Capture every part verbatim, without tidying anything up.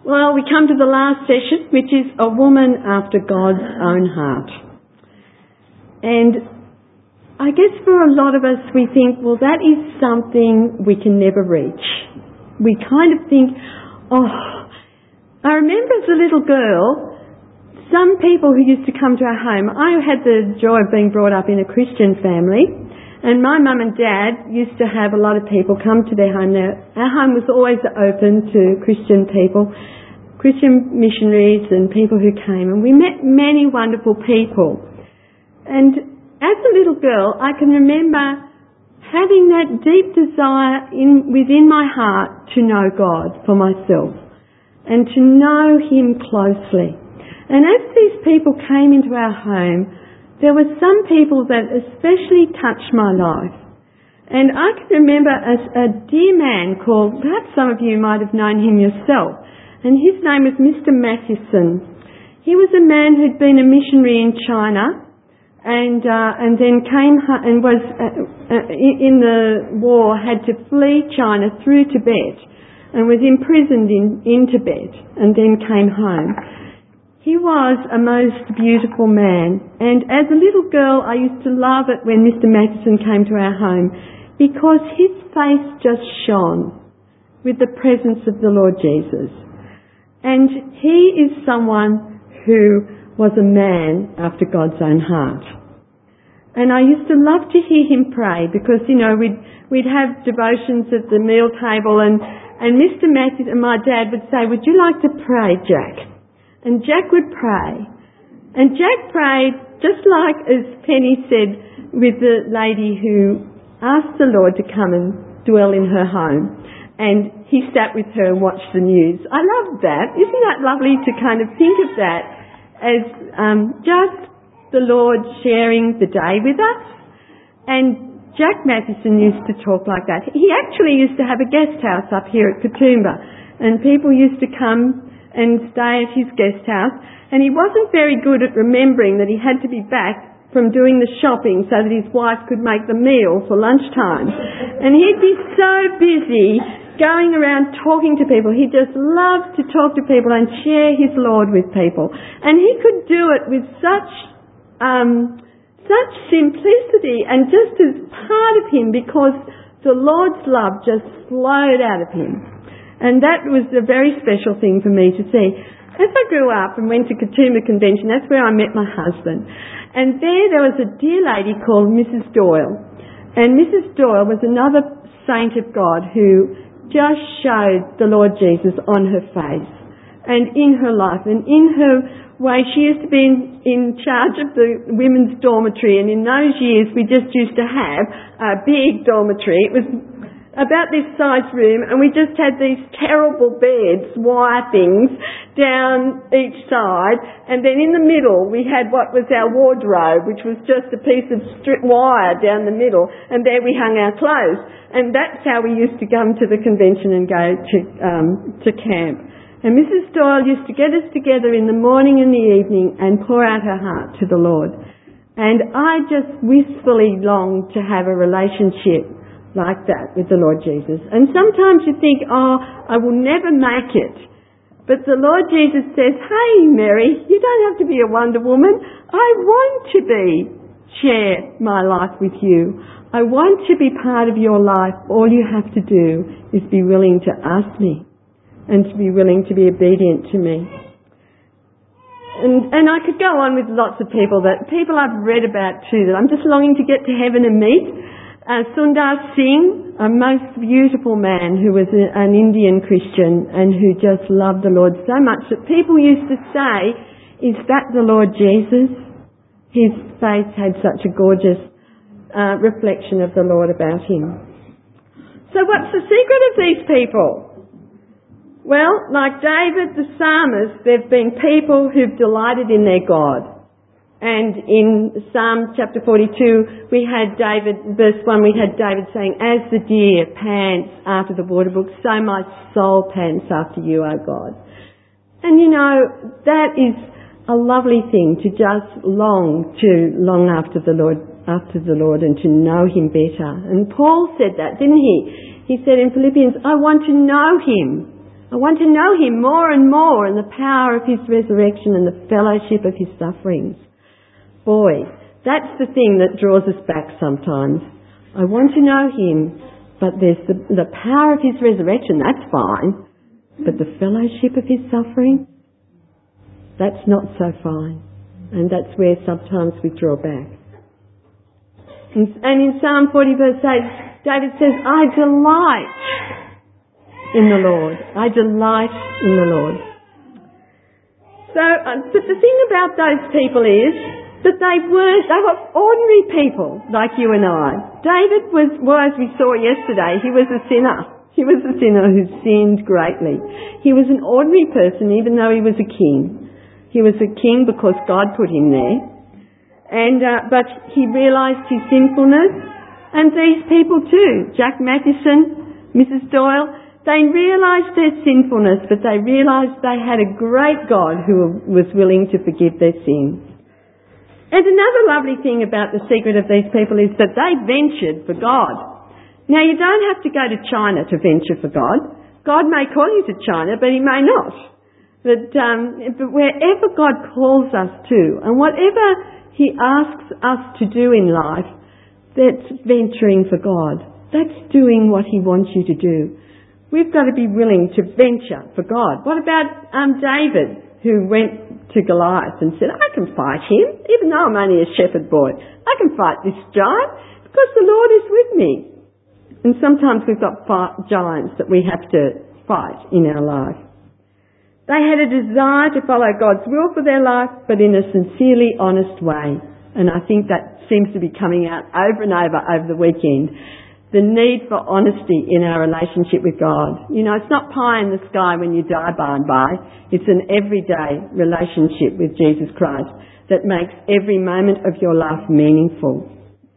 Well, we come to the last session, which is a woman after God's own heart. And I guess for a lot of us, we think, well, that is something we can never reach. We kind of think, oh, I remember as a little girl, some people who used to come to our home, I had the joy of being brought up in a Christian family, and my mum and dad used to have a lot of people come to their home. Now, our home was always open to Christian people, Christian missionaries and people who came, and we met many wonderful people. And as a little girl, I can remember having that deep desire in, within my heart to know God for myself and to know Him closely. And as these people came into our home, there were some people that especially touched my life. And I can remember a, a dear man called, perhaps some of you might have known him yourself, and his name was Mister Mathieson. He was a man who'd been a missionary in China and uh, and then came and was uh, uh, in the war, had to flee China through Tibet and was imprisoned in, in Tibet and then came home. He was a most beautiful man, and as a little girl I used to love it when Mister Mathieson came to our home because his face just shone with the presence of the Lord Jesus. And he is someone who was a man after God's own heart. And I used to love to hear him pray because, you know, we'd, we'd have devotions at the meal table and, and Mister Mathieson and my dad would say, "Would you like to pray, Jack?" And Jack would pray. And Jack prayed just like as Penny said with the lady who asked the Lord to come and dwell in her home. And he sat with her and watched the news. I love that. Isn't that lovely to kind of think of that as um, just the Lord sharing the day with us? And Jack Mathieson used to talk like that. He actually used to have a guest house up here at Katoomba. And people used to come and stay at his guest house, and he wasn't very good at remembering that he had to be back from doing the shopping so that his wife could make the meal for lunchtime. And he'd be so busy going around talking to people. He just loved to talk to people and share his Lord with people. And he could do it with such um, such simplicity and just as part of him because the Lord's love just flowed out of him. And that was a very special thing for me to see. As I grew up and went to Katoomba Convention, that's where I met my husband. And there, there was a dear lady called Missus Doyle. And Missus Doyle was another saint of God who just showed the Lord Jesus on her face and in her life. And in her way, she used to be in, in charge of the women's dormitory. And in those years, we just used to have a big dormitory. It was about this size room, and we just had these terrible beds, wire things, down each side, and then in the middle we had what was our wardrobe, which was just a piece of strip wire down the middle, and there we hung our clothes. And that's how we used to come to the convention and go to, um, to camp. And Missus Doyle used to get us together in the morning and the evening and pour out her heart to the Lord. And I just wistfully longed to have a relationship like that with the Lord Jesus. And sometimes you think, oh, I will never make it. But the Lord Jesus says, hey, Mary, you don't have to be a Wonder Woman. I want to be, share my life with you. I want to be part of your life. All you have to do is be willing to ask me and to be willing to be obedient to me. And, and I could go on with lots of people that people I've read about too that I'm just longing to get to heaven and meet. Uh, Sundar Singh, a most beautiful man who was a, an Indian Christian and who just loved the Lord so much that people used to say, is that the Lord Jesus? His face had such a gorgeous uh, reflection of the Lord about him. So what's the secret of these people? Well, like David the psalmist, there have been people who've delighted in their God. And in Psalm chapter forty-two, we had David, verse one, we had David saying, as the deer pants after the water brook, so my soul pants after you, O God. And you know, that is a lovely thing to just long to, long after the Lord, after the Lord and to know Him better. And Paul said that, didn't he? He said in Philippians, I want to know Him. I want to know him more and more and the power of his resurrection and the fellowship of his sufferings. Boy, that's the thing that draws us back sometimes. I want to know him, but there's the, the power of his resurrection, that's fine. But the fellowship of his suffering, that's not so fine. And that's where sometimes we draw back. And, and in Psalm forty verse eight, David says, I delight in the Lord. I delight in the Lord. So, uh, but the thing about those people is that they weren't, they were ordinary people like you and I. David was, well, as we saw yesterday, he was a sinner. He was a sinner who sinned greatly. He was an ordinary person even though he was a king. He was a king because God put him there. And, uh, but he realised his sinfulness. And these people too, Jack Matheson, Missus Doyle, they realised their sinfulness, but they realised they had a great God who was willing to forgive their sin. And another lovely thing about the secret of these people is that they ventured for God. Now, you don't have to go to China to venture for God. God may call you to China, but he may not. But, um, but wherever God calls us to, and whatever he asks us to do in life, that's venturing for God. That's doing what he wants you to do. We've got to be willing to venture for God. What about um, David, who went to Goliath and said, I can fight him, even though I'm only a shepherd boy. I can fight this giant because the Lord is with me. And sometimes we've got fight giants that we have to fight in our life. They had a desire to follow God's will for their life, but in a sincerely honest way. And I think that seems to be coming out over and over over the weekend. The need for honesty in our relationship with God. You know, it's not pie in the sky when you die by and by. It's an everyday relationship with Jesus Christ that makes every moment of your life meaningful.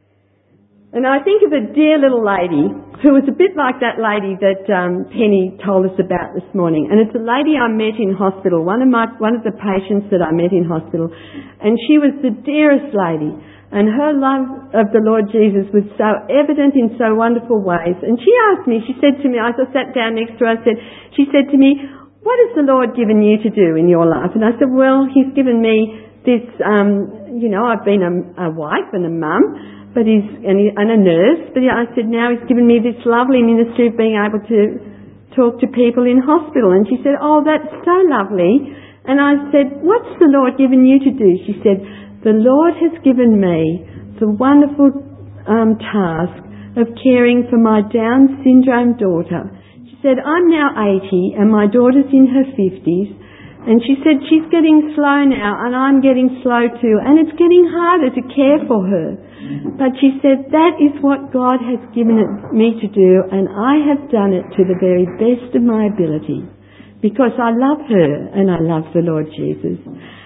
And I think of a dear little lady who was a bit like that lady that um, Penny told us about this morning. And it's a lady I met in hospital, one of my one of the patients that I met in hospital. And she was the dearest lady. And her love of the Lord Jesus was so evident in so wonderful ways. And she asked me, she said to me, I sat down next to her, I said, she said to me, what has the Lord given you to do in your life? And I said, well, he's given me this, um, you know, I've been a, a wife and a mum. But he's, and, he, and a nurse, but I said, now he's given me this lovely ministry of being able to talk to people in hospital. And she said, oh, that's so lovely. And I said, what's the Lord given you to do? She said, the Lord has given me the wonderful um, task of caring for my Down syndrome daughter. She said, I'm now eighty and my daughter's in her fifties. And she said, she's getting slow now and I'm getting slow too. And it's getting harder to care for her. But she said, that is what God has given it, me to do, and I have done it to the very best of my ability because I love her and I love the Lord Jesus.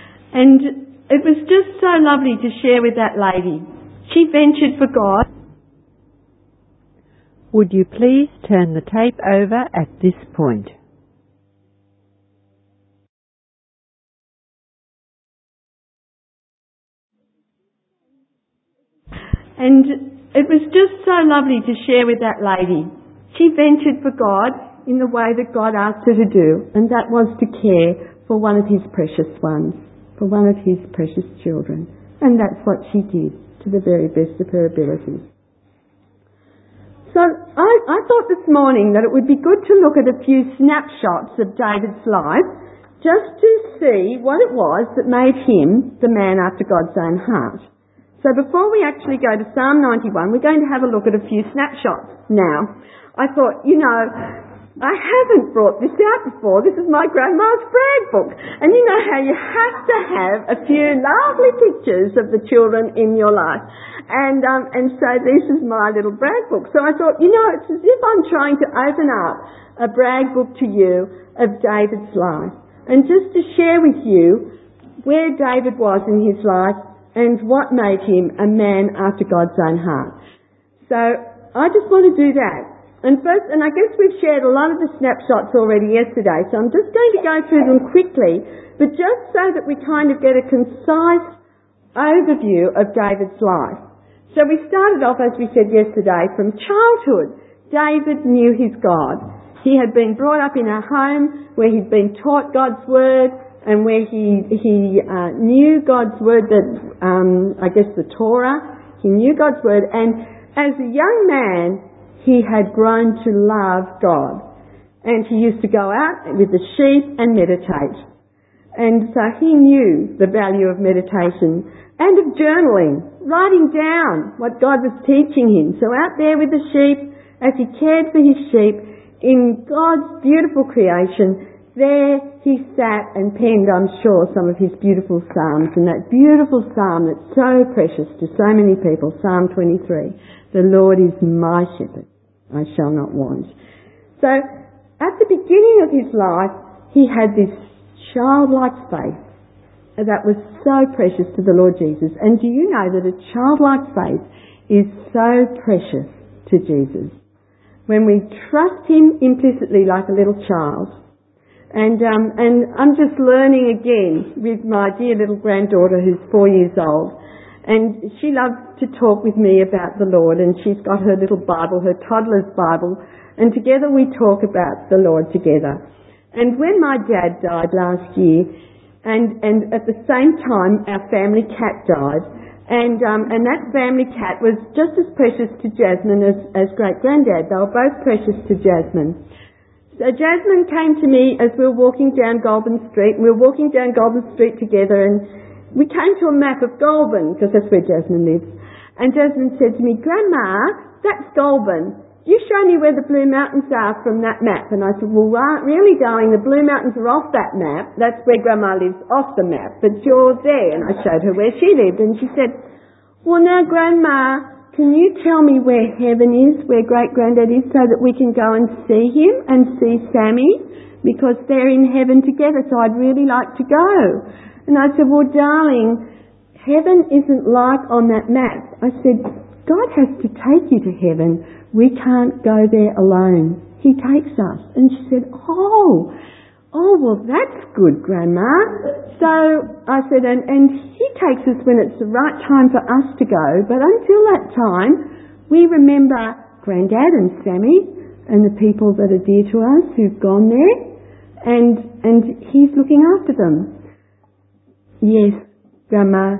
And it was just so lovely to share with that lady. She ventured for God. Would you please turn the tape over at this point? And it was just so lovely to share with that lady. She ventured for God in the way that God asked her to do, and that was to care for one of his precious ones, for one of his precious children. And that's what she did to the very best of her abilities. So I, I thought this morning that it would be good to look at a few snapshots of David's life just to see what it was that made him the man after God's own heart. So before we actually go to Psalm ninety-one, we're going to have a look at a few snapshots now. I thought, you know, I haven't brought this out before. This is my grandma's brag book. And you know how you have to have a few lovely pictures of the children in your life. And um, and so this is my little brag book. So I thought, you know, it's as if I'm trying to open up a brag book to you of David's life. And just to share with you where David was in his life and what made him a man after God's own heart. So I just want to do that. And first, and I guess we've shared a lot of the snapshots already yesterday, so I'm just going to go through them quickly, but just so that we kind of get a concise overview of David's life. So we started off, as we said yesterday, from childhood. David knew his God. He had been brought up in a home where he'd been taught God's word and where he he uh, knew God's word, that um, I guess the Torah. He knew God's word, and as a young man, he had grown to love God. And he used to go out with the sheep and meditate. And so he knew the value of meditation and of journaling, writing down what God was teaching him. So out there with the sheep, as he cared for his sheep, in God's beautiful creation, there he sat and penned, I'm sure, some of his beautiful psalms. And that beautiful psalm that's so precious to so many people, Psalm twenty-three, the Lord is my shepherd, I shall not want. So at the beginning of his life, he had this childlike faith that was so precious to the Lord Jesus. And do you know that a childlike faith is so precious to Jesus? When we trust him implicitly like a little child. And um, and I'm just learning again with my dear little granddaughter who's four years old. And she loves to talk with me about the Lord, and she's got her little Bible, her toddler's Bible, and together we talk about the Lord together. And when my dad died last year, and, and at the same time our family cat died, and um, and that family cat was just as precious to Jasmine as, as great-granddad. They were both precious to Jasmine. So Jasmine came to me as we were walking down Goulburn Street, and we were walking down Goulburn Street together, and we came to a map of Goulburn, because that's where Jasmine lives. And Jasmine said to me, Grandma, that's Goulburn. You show me where the Blue Mountains are from that map. And I said, well, really, darling, the Blue Mountains are off that map. That's where Grandma lives, off the map. But you're there. And I showed her where she lived. And she said, well, now, Grandma, can you tell me where heaven is, where great-granddad is, so that we can go and see him and see Sammy? Because they're in heaven together, so I'd really like to go. And I said, well, darling, heaven isn't like on that map. I said, God has to take you to heaven. We can't go there alone. He takes us. And she said, oh, oh, well, that's good, Grandma. So I said, and, and he takes us when it's the right time for us to go. But until that time, we remember Granddad and Sammy and the people that are dear to us who've gone there. And, and he's looking after them. Yes, Grandma,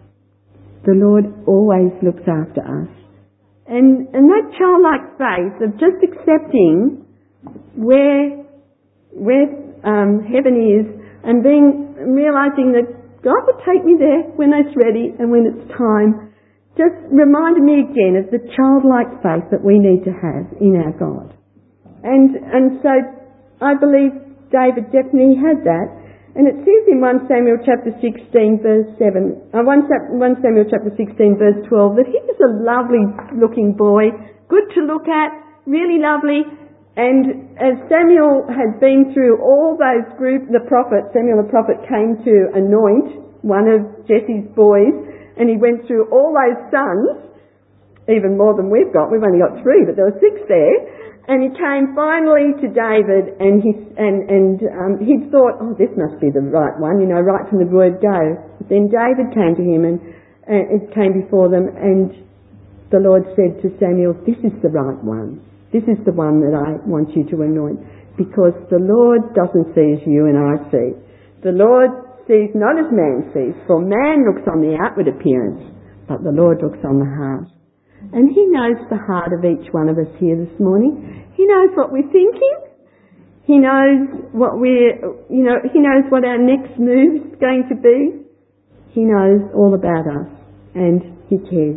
the Lord always looks after us. And, and that childlike faith of just accepting where, where um, heaven is and being, realising that God will take me there when it's ready and when it's time, just reminded me again of the childlike faith that we need to have in our God. And, and so I believe David definitely had that. And it says in First Samuel chapter sixteen verse seven, uh, First Samuel chapter sixteen verse twelve, that he was a lovely looking boy, good to look at, really lovely. And as Samuel had been through all those group, the prophet, Samuel the prophet came to anoint one of Jesse's boys, and he went through all those sons, even more than we've got. We've only got three, but there were six there. And he came finally to David, and he and and um, he'd thought, oh, this must be the right one, you know, right from the word go. But then David came to him, and, and it came before them, and the Lord said to Samuel, "This is the right one. This is the one that I want you to anoint, because the Lord doesn't see as you and I see. The Lord sees not as man sees, for man looks on the outward appearance, but the Lord looks on the heart." And he knows the heart of each one of us here this morning. He knows what we're thinking. He knows what we're, you know, he knows what our next move is going to be. He knows all about us, and he cares.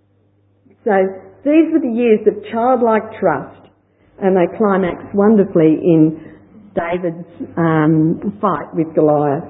So these were the years of childlike trust, and they climax wonderfully in David's um, fight with Goliath.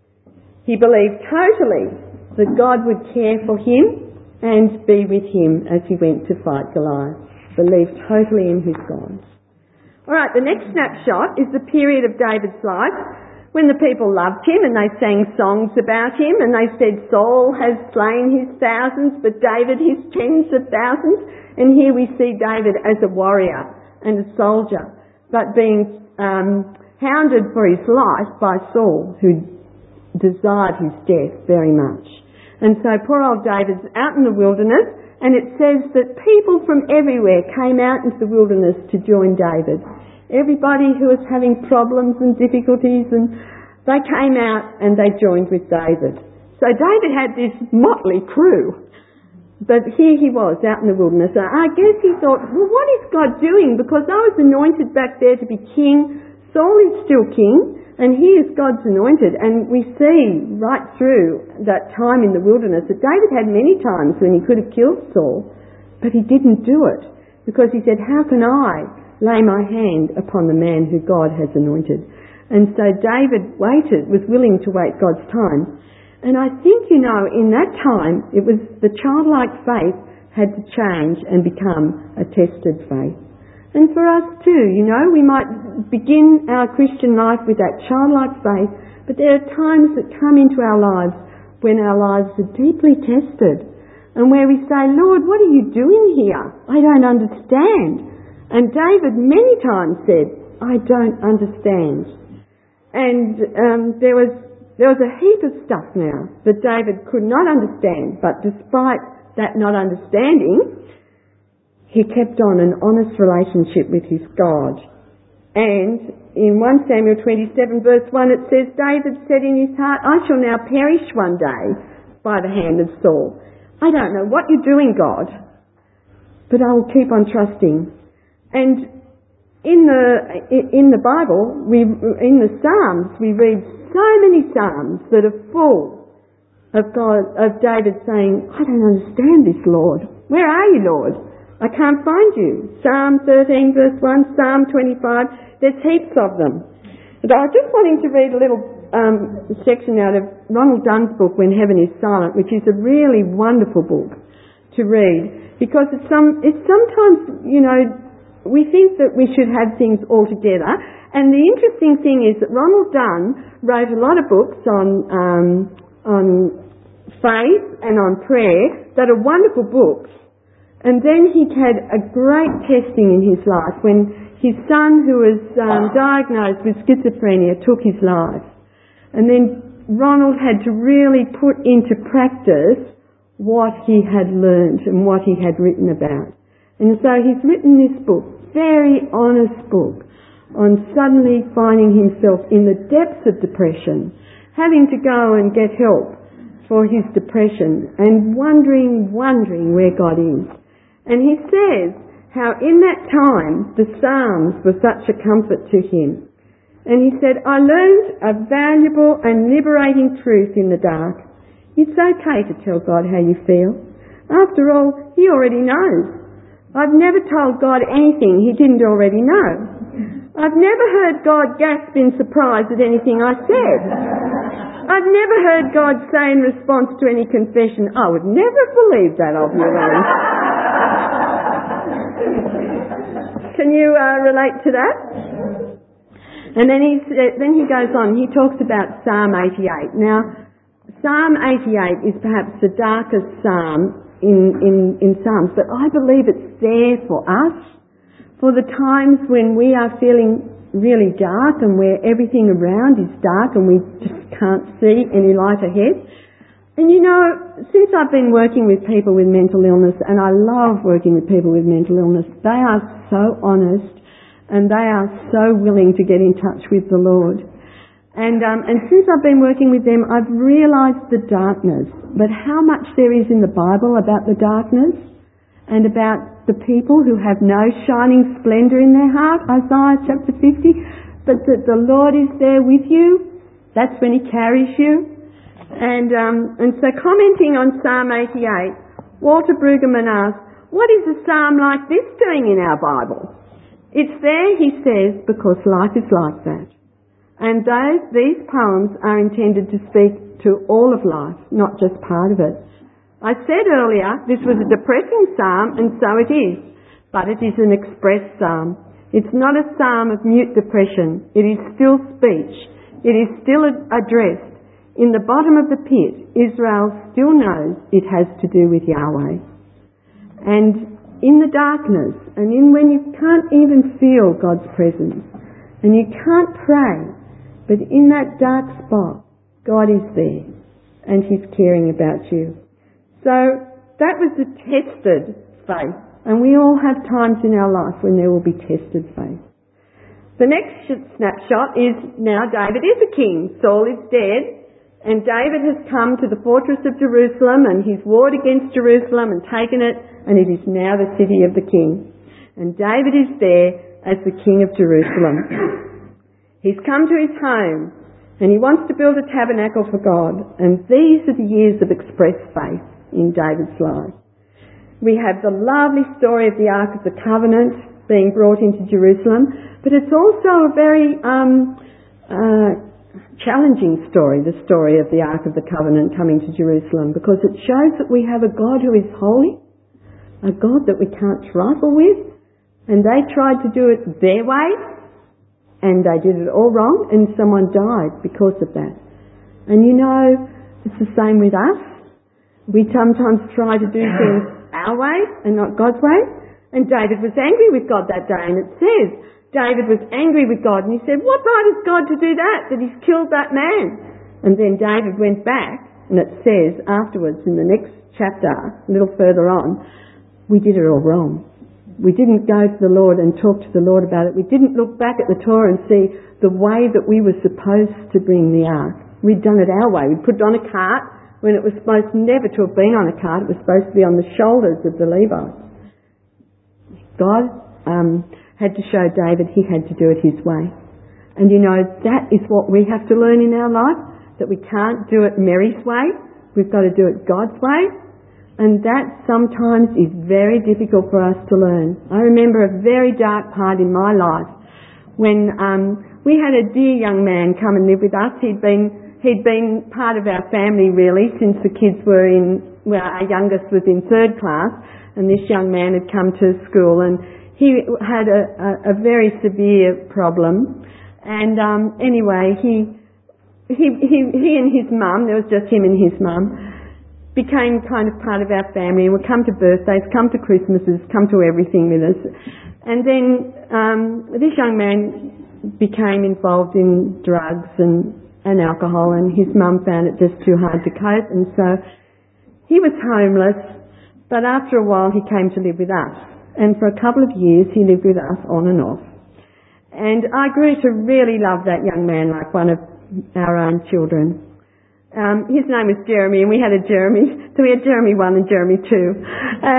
He believed totally that God would care for him and be with him as he went to fight Goliath. Believed totally in his God. Alright, the next snapshot is the period of David's life when the people loved him and they sang songs about him, and they said Saul has slain his thousands but David his tens of thousands. And here we see David as a warrior and a soldier, but being um, hounded for his life by Saul, who desired his death very much. And so poor old David's out in the wilderness, and it says that people from everywhere came out into the wilderness to join David. everybody who was having problems and difficulties, and they came out and they joined with David. So David had this motley crew, but here he was out in the wilderness. I guess he thought, well, what is God doing? Because I was anointed back there to be king. Saul is still king, and he is God's anointed. And we see right through that time in the wilderness that David had many times when he could have killed Saul, but he didn't do it because he said, how can I lay my hand upon the man who God has anointed? And so David waited, was willing to wait God's time. And I think, you know, in that time, it was the childlike faith had to change and become a tested faith. And for us too, you know, we might begin our Christian life with that childlike faith, but there are times that come into our lives when our lives are deeply tested and where we say, Lord, what are you doing here? I don't understand. And David many times said, I don't understand. And um, there was there was a heap of stuff now that David could not understand, but despite that not understanding, he kept on an honest relationship with his God. And in First Samuel twenty-seven verse one it says, David said in his heart, I shall now perish one day by the hand of Saul. I don't know what you're doing, God, but I will keep on trusting. And in the in the Bible, we in the Psalms, we read so many Psalms that are full of God, of David saying, I don't understand this, Lord. Where are you, Lord? I can't find you. Psalm thirteen verse one, Psalm twenty-five, there's heaps of them. And I was just wanting to read a little um, section out of Ronald Dunn's book, When Heaven is Silent, which is a really wonderful book to read, because it's some it's sometimes, you know, we think that we should have things all together. And the interesting thing is that Ronald Dunn wrote a lot of books on um, on faith and on prayer that are wonderful books. And then he had a great testing in his life when his son, who was um, diagnosed with schizophrenia, took his life. And then Ronald had to really put into practice what he had learned and what he had written about. And so he's written this book, very honest book, on suddenly finding himself in the depths of depression, having to go and get help for his depression, and wondering, wondering where God is. And he says how in that time the Psalms were such a comfort to him. And he said, I learned a valuable and liberating truth in the dark. It's okay to tell God how you feel. After all, he already knows. I've never told God anything he didn't already know. I've never heard God gasp in surprise at anything I said. I've never heard God say in response to any confession, I would never have believed that of you, Ron. Can you uh, relate to that? And then he, then he goes on, he talks about Psalm eighty-eight. Now, Psalm eighty-eight is perhaps the darkest psalm in, in, in Psalms, but I believe it's there for us, for the times when we are feeling really dark and where everything around is dark and we just can't see any light ahead. And you know, since I've been working with people with mental illness, and I love working with people with mental illness, they are so honest and they are so willing to get in touch with the Lord. And um, and since I've been working with them, I've realised the darkness, but how much there is in the Bible about the darkness and about the people who have no shining splendour in their heart, Isaiah chapter fifty, but that the Lord is there with you. That's when he carries you. And um, and so commenting on Psalm eighty-eight, Walter Brueggemann asks, what is a psalm like this doing in our Bible? It's there, he says, because life is like that. And those, these poems are intended to speak to all of life, not just part of it. I said earlier this was a depressing psalm, and so it is, but it is an express psalm. It's not a psalm of mute depression. It is still speech. It is still addressed. In the bottom of the pit, Israel still knows it has to do with Yahweh. And in the darkness, and in when you can't even feel God's presence, and you can't pray, but in that dark spot, God is there, and he's caring about you. So that was the tested faith, and we all have times in our life when there will be tested faith. The next snapshot is now David is a king. Saul is dead, and David has come to the fortress of Jerusalem, and he's warred against Jerusalem and taken it, and it is now the city of the king. And David is there as the king of Jerusalem. He's come to his home, and he wants to build a tabernacle for God. And these are the years of expressed faith in David's life. We have the lovely story of the Ark of the Covenant being brought into Jerusalem, but it's also a very um, uh, challenging story, the story of the Ark of the Covenant coming to Jerusalem, because it shows that we have a God who is holy, a God that we can't trifle with, and they tried to do it their way, and they did it all wrong, and someone died because of that. And you know, it's the same with us. We sometimes try to do things our way and not God's way. And David was angry with God that day, and it says David was angry with God, and he said, what right has God to do that, that he's killed that man? And then David went back, and it says afterwards in the next chapter, a little further on, we did it all wrong. We didn't go to the Lord and talk to the Lord about it. We didn't look back at the Torah and see the way that we were supposed to bring the ark. We'd done it our way. We'd put it on a cart when it was supposed never to have been on a cart. It was supposed to be on the shoulders of the Levites. God um, had to show David he had to do it his way. And you know, that is what we have to learn in our life, that we can't do it Mary's way. We've got to do it God's way. And that sometimes is very difficult for us to learn. I remember a very dark part in my life when um, we had a dear young man come and live with us. He'd been he'd been part of our family really since the kids were in, well, our youngest was in third class, and this young man had come to school, and he had a, a, a very severe problem. And um, anyway, he he he he and his mum, there was just him and his mum, became kind of part of our family, and would come to birthdays, come to Christmases, come to everything with us. And then um, this young man became involved in drugs and, and alcohol, and his mum found it just too hard to cope, and so he was homeless, but after a while he came to live with us. And for a couple of years he lived with us on and off. And I grew to really love that young man like one of our own children. Um, his name was Jeremy, and we had a Jeremy, so we had Jeremy one and Jeremy two. Uh,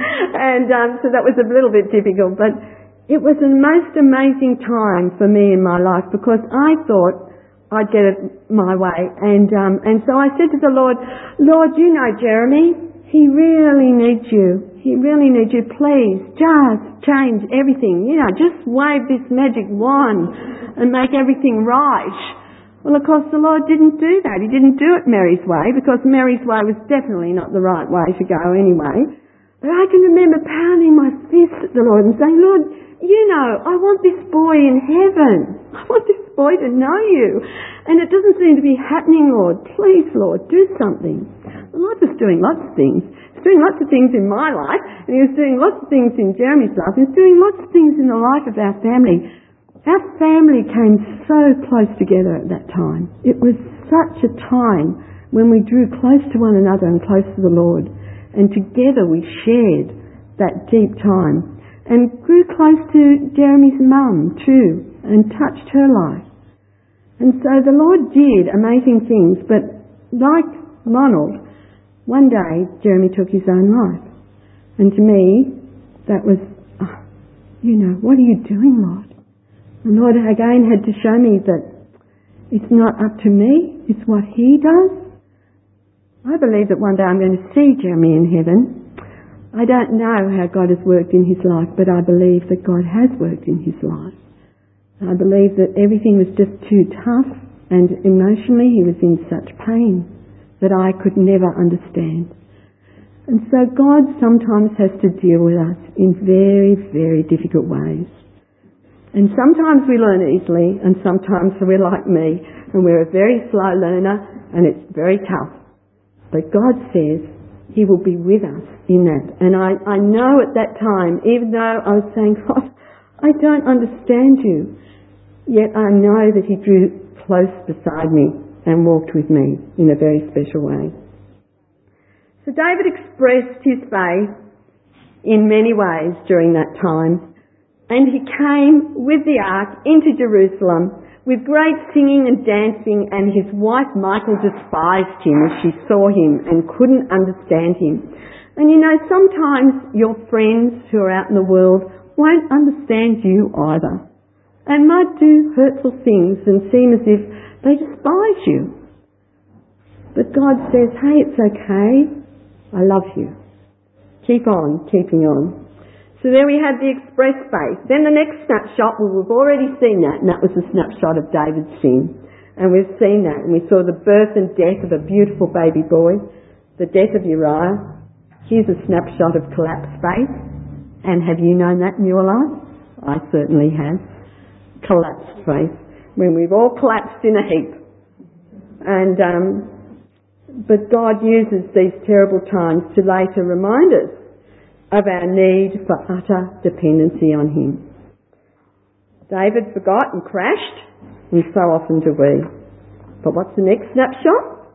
and um, so that was a little bit difficult, but it was the most amazing time for me in my life, because I thought I'd get it my way. And um, and so I said to the Lord, Lord, you know Jeremy, he really needs you. He really needs you. Please, just change everything. You know, just wave this magic wand and make everything right. Well, of course, the Lord didn't do that. He didn't do it Mary's way, because Mary's way was definitely not the right way to go anyway. But I can remember pounding my fist at the Lord and saying, Lord, you know, I want this boy in heaven. I want this boy to know you. And it doesn't seem to be happening, Lord. Please, Lord, do something. The Lord was doing lots of things. He was doing lots of things in my life, and he was doing lots of things in Jeremy's life. He was doing lots of things in the life of our family. Our family came so close together at that time. It was such a time when we drew close to one another and close to the Lord. And together we shared that deep time. And grew close to Jeremy's mum too, and touched her life. And so the Lord did amazing things, but like Ronald, one day Jeremy took his own life. And to me, that was, oh, you know, what are you doing, Lord? The Lord again had to show me that it's not up to me, it's what he does. I believe that one day I'm going to see Jeremy in heaven. I don't know how God has worked in his life, but I believe that God has worked in his life. I believe that everything was just too tough, and emotionally he was in such pain that I could never understand. And so God sometimes has to deal with us in very, very difficult ways. And sometimes we learn easily, and sometimes we're like me, and we're a very slow learner, and it's very tough. But God says he will be with us in that. And I, I know at that time, even though I was saying, God, I don't understand you, yet I know that he drew close beside me and walked with me in a very special way. So David expressed his faith in many ways during that time. And he came with the ark into Jerusalem with great singing and dancing, and his wife Michal despised him as she saw him and couldn't understand him. And you know, sometimes your friends who are out in the world won't understand you either, and might do hurtful things and seem as if they despise you. But God says, hey, it's okay. I love you. Keep on, keeping on. So there we had the express faith. Then the next snapshot, well, we've already seen that, and that was a snapshot of David's sin. And we've seen that, and we saw the birth and death of a beautiful baby boy, the death of Uriah. Here's a snapshot of collapsed faith. And have you known that in your life? I certainly have. Collapsed faith. When we've all collapsed in a heap. And, um, but God uses these terrible times to later remind us of our need for utter dependency on him. David forgot and crashed, and so often do we. But what's the next snapshot?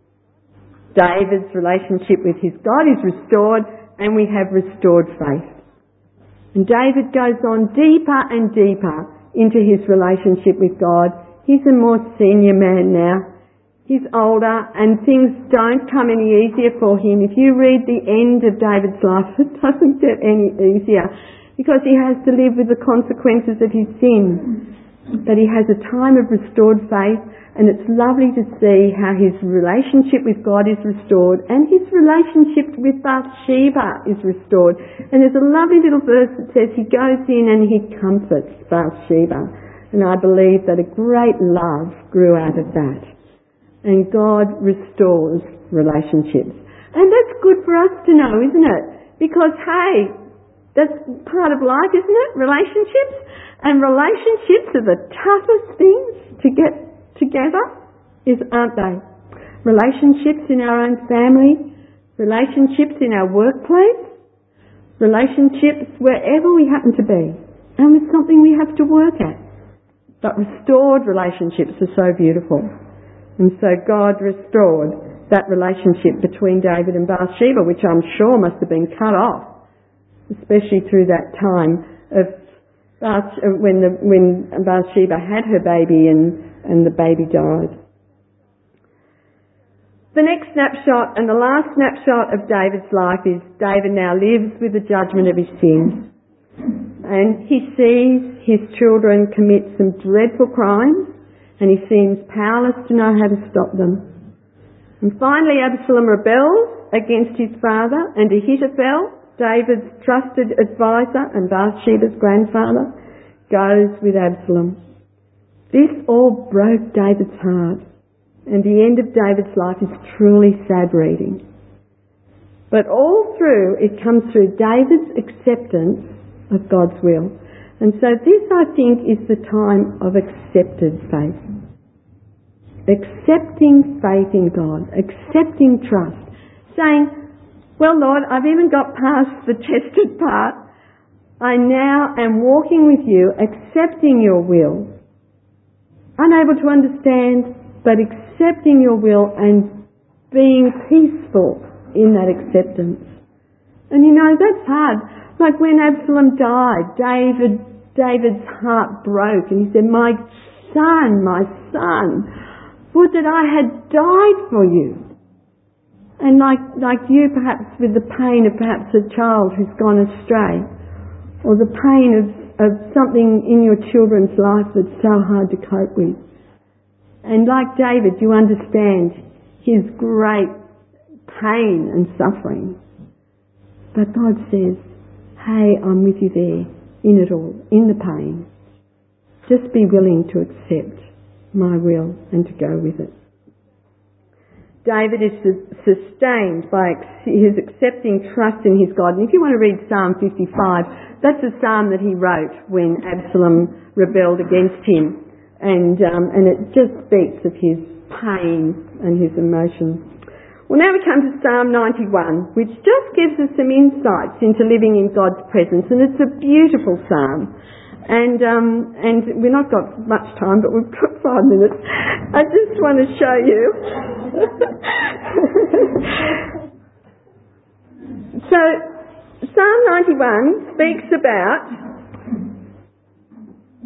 David's relationship with his God is restored, and we have restored faith. And David goes on deeper and deeper into his relationship with God. He's a more senior man now. He's older, and things don't come any easier for him. If you read the end of David's life, it doesn't get any easier, because he has to live with the consequences of his sin. But he has a time of restored faith, and it's lovely to see how his relationship with God is restored, and his relationship with Bathsheba is restored. And there's a lovely little verse that says he goes in and he comforts Bathsheba. And I believe that a great love grew out of that. And God restores relationships. And that's good for us to know, isn't it? Because, hey, that's part of life, isn't it? Relationships. And relationships are the toughest things to get together, is, aren't they? Relationships in our own family, relationships in our workplace, relationships wherever we happen to be. And it's something we have to work at. But restored relationships are so beautiful. And so God restored that relationship between David and Bathsheba, which I'm sure must have been cut off, especially through that time of Bath- when, the, when Bathsheba had her baby and, and the baby died. The next snapshot and the last snapshot of David's life is David now lives with the judgment of his sins. And he sees his children commit some dreadful crimes, and he seems powerless to know how to stop them. And finally Absalom rebels against his father, and Ahithophel, David's trusted advisor and Bathsheba's grandfather, goes with Absalom. This all broke David's heart, and the end of David's life is truly sad reading. But all through, it comes through David's acceptance of God's will. And so this, I think, is the time of accepted faith. Accepting faith in God. Accepting trust. Saying, well, Lord, I've even got past the tested part. I now am walking with you, accepting your will. Unable to understand, but accepting your will and being peaceful in that acceptance. And you know, that's hard. Like when Absalom died, David, David's heart broke, and he said, my son, my son, would that I had died for you. And like, like you perhaps with the pain of perhaps a child who's gone astray, or the pain of, of something in your children's life that's so hard to cope with. And like David, you understand his great pain and suffering. But God says, hey, I'm with you there, in it all, in the pain. Just be willing to accept my will and to go with it. David is sustained by his accepting trust in his God. And if you want to read Psalm fifty-five, that's a psalm that he wrote when Absalom rebelled against him. And, um, and it just speaks of his pain and his emotions. Well, now we come to Psalm ninety-one, which just gives us some insights into living in God's presence. And it's a beautiful psalm. And um, and we've not got much time, but we've got five minutes. I just want to show you. So, Psalm ninety-one speaks about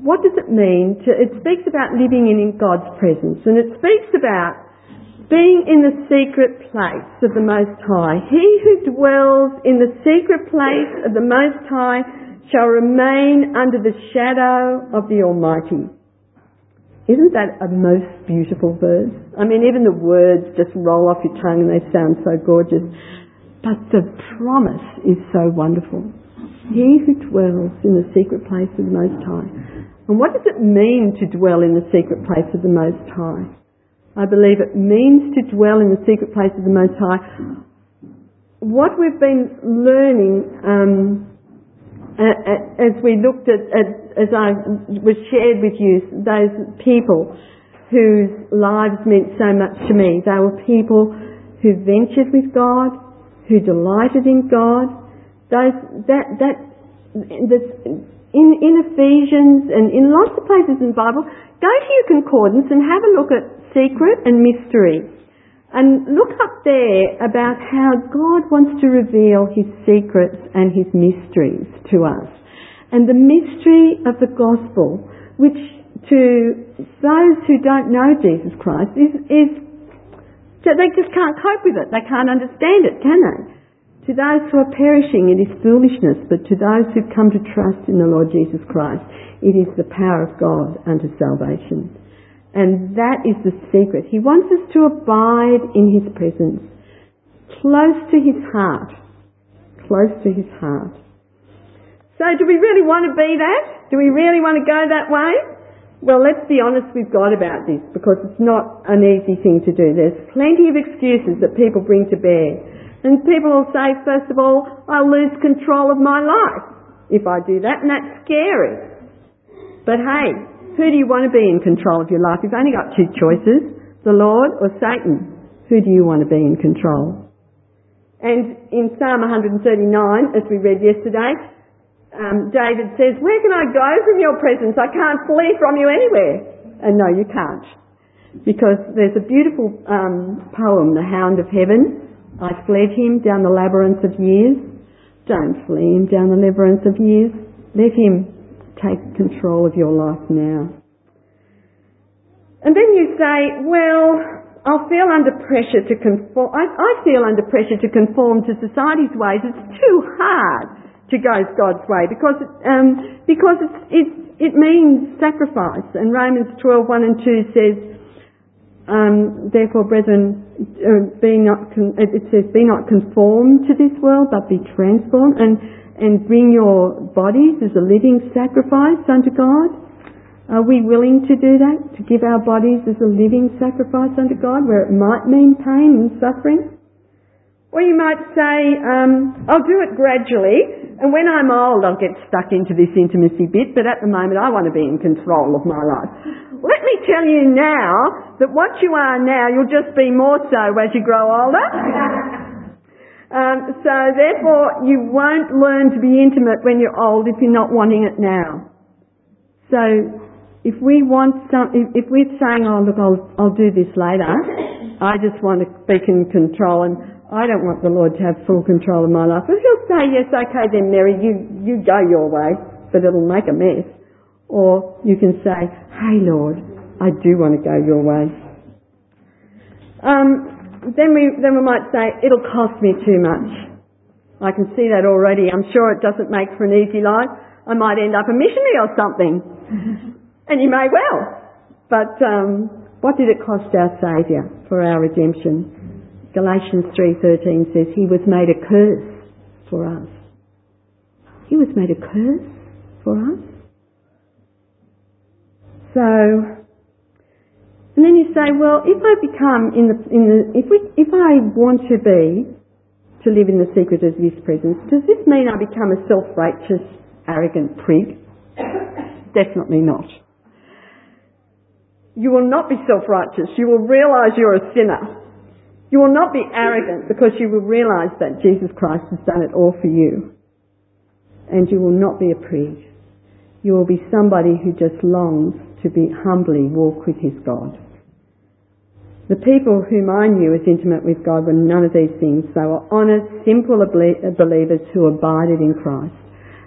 what does it mean to, it speaks about living in God's presence, and it speaks about being in the secret place of the Most High. He who dwells in the secret place of the Most High shall remain under the shadow of the Almighty. Isn't that a most beautiful verse? I mean, even the words just roll off your tongue and they sound so gorgeous. But the promise is so wonderful. He who dwells in the secret place of the Most High. And what does it mean to dwell in the secret place of the Most High? I believe it means to dwell in the secret place of the Most High. What we've been learning um, as we looked at, at, as I was shared with you, those people whose lives meant so much to me. They were people who ventured with God, who delighted in God. Those that that this, in in Ephesians and in lots of places in the Bible, go to your concordance and have a look at secret and mystery, and look up there about how God wants to reveal His secrets and His mysteries to us, and the mystery of the gospel, which to those who don't know Jesus Christ is is they just can't cope with it. They can't understand it, can they? To those who are perishing, it is foolishness, but to those who come to trust in the Lord Jesus Christ, it is the power of God unto salvation. And that is the secret. He wants us to abide in His presence, close to His heart, close to His heart. So do we really want to be that? Do we really want to go that way? Well, let's be honest with God about this, because it's not an easy thing to do. There's plenty of excuses that people bring to bear. And people will say, first of all, I'll lose control of my life if I do that, and that's scary. But hey, who do you want to be in control of your life? You've only got two choices, the Lord or Satan. Who do you want to be in control? And in Psalm one thirty-nine, as we read yesterday, um, David says, where can I go from your presence? I can't flee from you anywhere. And no, you can't. Because there's a beautiful um, poem, The Hound of Heaven. I fled him down the labyrinth of years. Don't flee him down the labyrinth of years. Let him take control of your life now. And then you say, well, I'll feel under pressure to conform. I, I feel under pressure to conform to society's ways. It's too hard to go God's way because um, because it's, it it means sacrifice. And Romans twelve, one and two says, um, therefore, brethren, uh, be not con- it says, be not conformed to this world, but be transformed, and and bring your bodies as a living sacrifice unto God. Are we willing to do that? To give our bodies as a living sacrifice unto God, where it might mean pain and suffering? Or you might say, um, I'll do it gradually, and when I'm old I'll get stuck into this intimacy bit, but at the moment I want to be in control of my life. Let me tell you now that what you are now, you'll just be more so as you grow older. um, so therefore you won't learn to be intimate when you're old if you're not wanting it now. So if we want some, if, if we're saying, oh look, I'll, I'll do this later, I just want to be in control and I don't want the Lord to have full control of my life. But He'll say, yes, okay then Mary, you, you go your way, but it'll make a mess. Or you can say, hey Lord, I do want to go your way. Um, then we then we might say, it'll cost me too much. I can see that already. I'm sure it doesn't make for an easy life. I might end up a missionary or something. And you may well. But um, what did it cost our Saviour for our redemption? Galatians three thirteen says he was made a curse for us. He was made a curse for us. So, and then you say, well, if I become in the in the if we if I want to be to live in the secret of this presence, does this mean I become a self-righteous, arrogant prig? Definitely not. You will not be self-righteous. You will realise you're a sinner. You will not be arrogant because you will realise that Jesus Christ has done it all for you. And you will not be a prig. You will be somebody who just longs to be humbly walk with his God. The people whom I knew as intimate with God were none of these things. They were honest, simple believers who abided in Christ.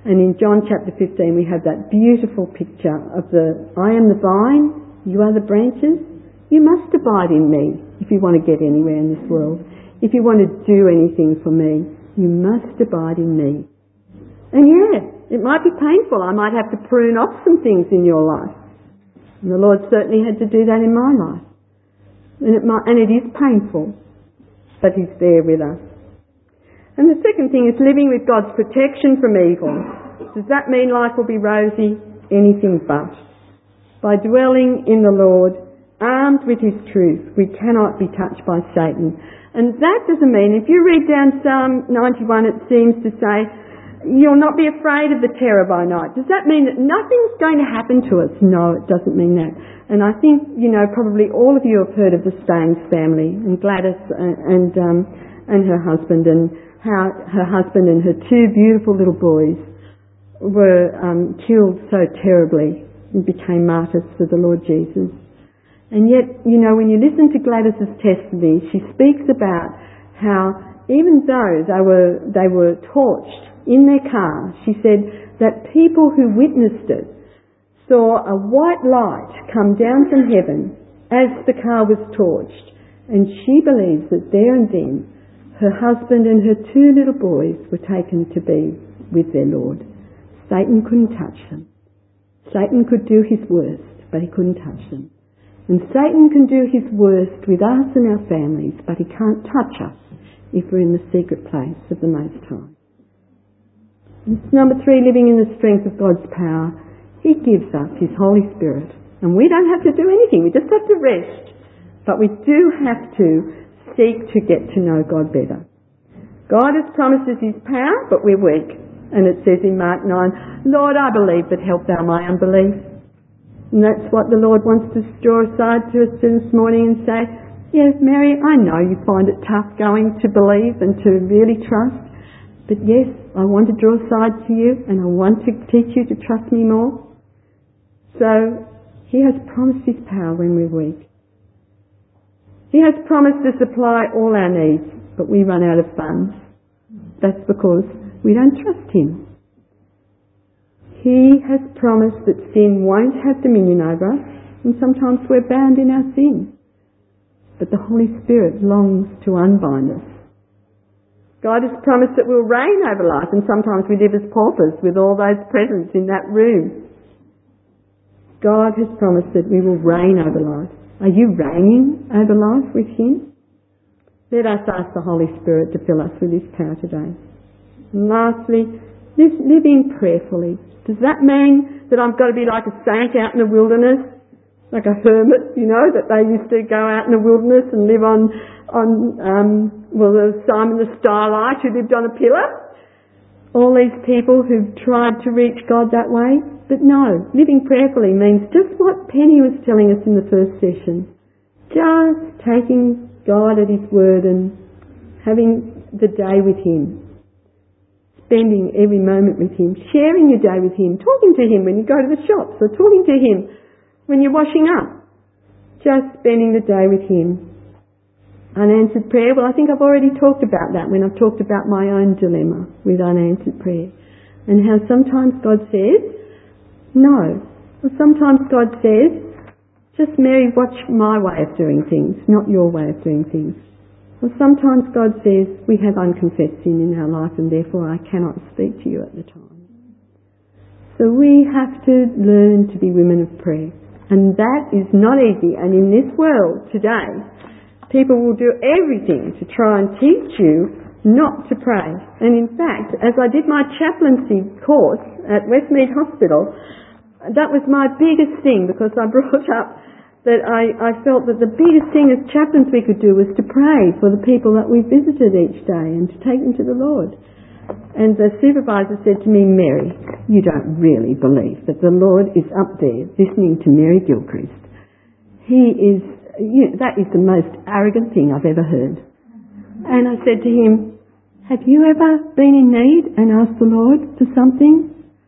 And in John chapter fifteen we have that beautiful picture of the, I am the vine, you are the branches. You must abide in me if you want to get anywhere in this world. If you want to do anything for me, you must abide in me. And yeah, it might be painful. I might have to prune off some things in your life. And the Lord certainly had to do that in my life. And it might, and it is painful, but He's there with us. And the second thing is living with God's protection from evil. Does that mean life will be rosy? Anything but. By dwelling in the Lord, armed with His truth, we cannot be touched by Satan. And that doesn't mean, if you read down Psalm ninety-one, it seems to say, you'll not be afraid of the terror by night. Does that mean that nothing's going to happen to us? No, it doesn't mean that. And I think, you know, probably all of you have heard of the Staines family, and Gladys and, and, um, and her husband, and how her husband and her two beautiful little boys were um, killed so terribly and became martyrs for the Lord Jesus. And yet, you know, when you listen to Gladys's testimony, she speaks about how even though they were they were torched in their car, she said that people who witnessed it saw a white light come down from heaven as the car was torched, and she believes that there and then her husband and her two little boys were taken to be with their Lord. Satan couldn't touch them. Satan could do his worst, but he couldn't touch them. And Satan can do his worst with us and our families, but he can't touch us if we're in the secret place of the Most High. And number three, living in the strength of God's power. He gives us His Holy Spirit. And we don't have to do anything. We just have to rest. But we do have to seek to get to know God better. God has promised us His power, but we're weak. And it says in Mark nine, Lord, I believe, but help thou my unbelief. And that's what the Lord wants to draw aside to us this morning and say, yes, Mary, I know you find it tough going to believe and to really trust, but yes, I want to draw aside to you and I want to teach you to trust me more. So He has promised His power when we're weak. He has promised to supply all our needs, but we run out of funds. That's because we don't trust Him. He has promised that sin won't have dominion over us, and sometimes we're bound in our sin. But the Holy Spirit longs to unbind us. God has promised that we'll reign over life, and sometimes we live as paupers with all those presents in that room. God has promised that we will reign over life. Are you reigning over life with Him? Let us ask the Holy Spirit to fill us with His power today. And lastly, this living prayerfully. Does that mean that I've got to be like a saint out in the wilderness? Like a hermit, you know, that they used to go out in the wilderness and live on, on um, well, there was Simon the Starlight who lived on a pillar. All these people who've tried to reach God that way. But no, living prayerfully means just what Penny was telling us in the first session. Just taking God at His word and having the day with Him. Spending every moment with Him. Sharing your day with Him. Talking to Him when you go to the shops, or talking to Him when you're washing up. Just spending the day with Him. Unanswered prayer. Well, I think I've already talked about that when I've talked about my own dilemma with unanswered prayer. And how sometimes God says, no. Well, sometimes God says, just Mary, watch my way of doing things, not your way of doing things. Well, sometimes God says, we have unconfessed sin in our life and therefore I cannot speak to you at the time. So we have to learn to be women of prayer. And that is not easy. And in this world today, people will do everything to try and teach you not to pray. And in fact, as I did my chaplaincy course at Westmead Hospital, that was my biggest thing, because I brought up that I, I felt that the biggest thing as chaplains we could do was to pray for the people that we visited each day and to take them to the Lord. And the supervisor said to me, Mary, you don't really believe that the Lord is up there listening to Mary Gilchrist. He is, you know, that is the most arrogant thing I've ever heard. And I said to him, have you ever been in need and asked the Lord for something?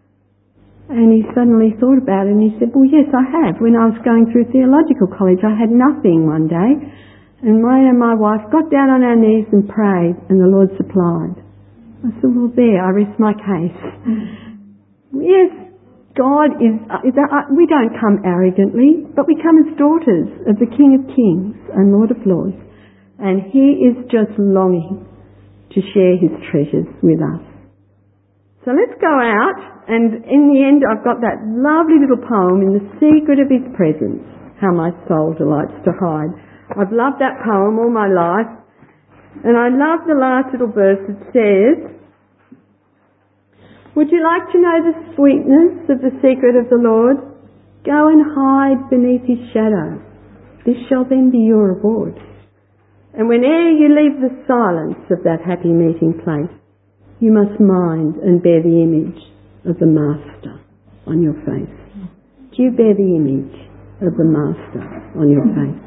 And he suddenly thought about it and he said, well, yes, I have. When I was going through theological college, I had nothing one day. And my and my wife got down on our knees and prayed, and the Lord supplied. I said, well, there, I rest my case. Yes, God is, is uh, we don't come arrogantly, but we come as daughters of the King of Kings and Lord of Lords. And He is just longing to share His treasures with us. So let's go out, and in the end I've got that lovely little poem, In the Secret of His Presence, How My Soul Delights to Hide. I've loved that poem all my life, and I love the last little verse that says, would you like to know the sweetness of the secret of the Lord? Go and hide beneath His shadow. This shall then be your reward. And whene'er you leave the silence of that happy meeting place, you must mind and bear the image of the Master on your face. Do you bear the image of the Master on your face?